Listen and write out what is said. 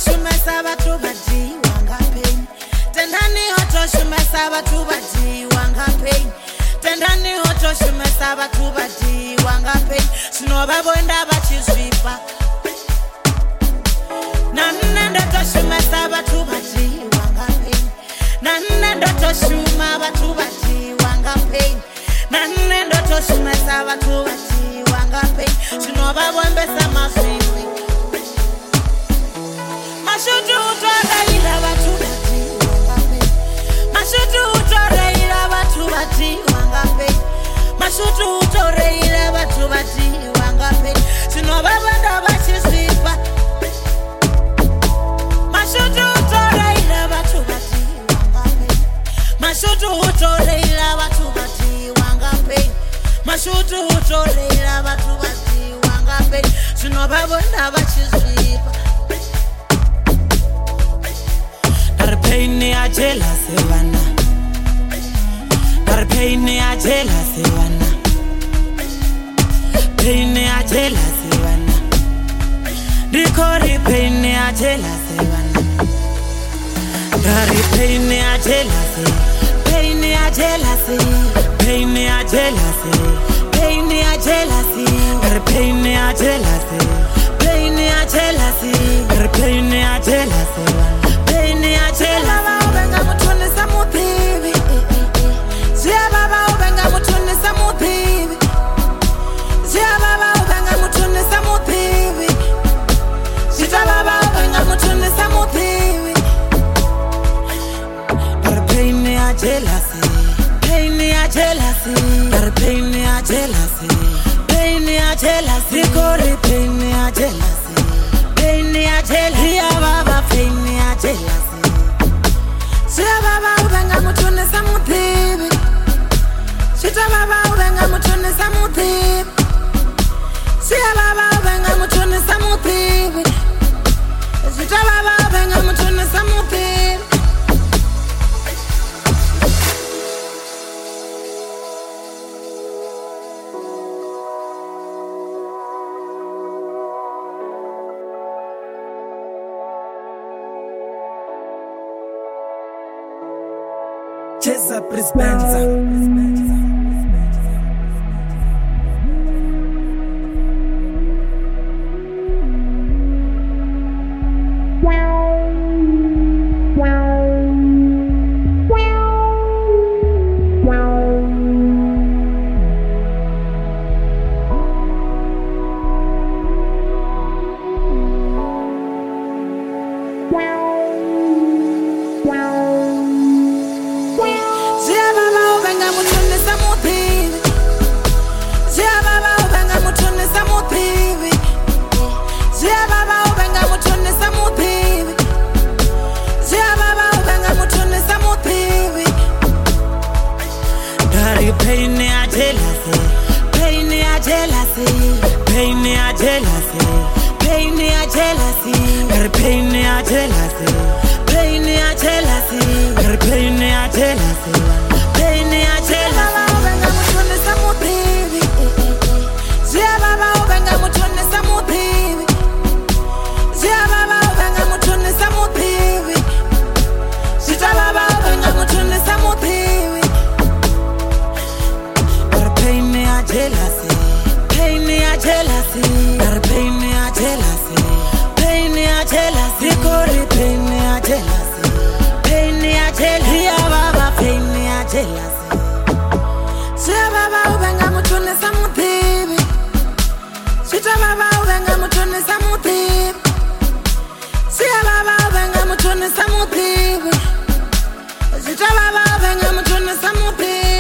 shumesa batho badi wanga pain. Tendani oto shumesa batho badi wanga pain. Tendani oto shumesa batho badi wanga pain. Sino babonda bachizvipa. Nanne to shumesa batho badi wanga pain. Nanne to shuma batho badi wanga pain. Nanne to shumesa batho badi wanga pain. Sino babombesa mazvipi. Mashutu utoreira batho badi wanga pain. Mashutu utoreira batho badi wanga pain. Mashutu utoreira batho badi wanga pain. Sino babonda bachizvipa. Mashutu utoreira batho badi wanga pain. Mashutu utoreira batho badi wanga pain. Mashutu utoreira batho badi wanga pain. Sino babonda bachizvipa. Pain ya jealousy wana. Pain ya jealousy wana. Pain ya jealousy wana. Dikori pain ya jealousy wana. Dari pain ya jealousy. Pain ya jealousy. Pain ya jealousy. Pain ya jealousy. Pain ya jealousy. Pain ya jealousy. Pain ya jealousy wana. Pain ya jealousy. Ubenga mutune samuthibi. Zia baba ubenga mutune samuthibi. Zia baba ubenga mutune samuthibi. Zita baba ubenga mutune samuthibi. Pain ya jealousy. Pain ya jealousy. Pain ya jealousy. Pain ya jealousy. Kori pain ya jealousy. Pain ya jealousy. Ya baba pain ya jealousy. Zia baba ubenga mutune samuthibi. Zita baba ubenga mutune samuthibi. Zia baba ubenga mutune samuthibi. Zita baba ubenga mutune samuthibi. Cheza Prispenza. Pain ya jealousy. Pain ya jealousy. Pain ya jealousy. Pain ya jealousy. Pain ya jealousy. Pain ya jealousy. Pain ya jealousy. Pain ya jealousy. Ubenga mutune samuthibi. Zia baba ubenga mutune samuthibi. Zia baba ubenga mutune samuthibi. Zita baba ubenga mutune samuthibi. Pain ya jealousy. Pain ya jealousy. Pain ya jealousy. Pain ya jealousy. Kori pain ya jealousy. Pain ya jealousy. Ya baba pain ya jealousy. Zia baba ubenga mutune samuthibi. Zita baba ubenga mutune samuthibi. Zia baba ubenga mutune samuthibi. Zita baba ubenga mutune samuthibi.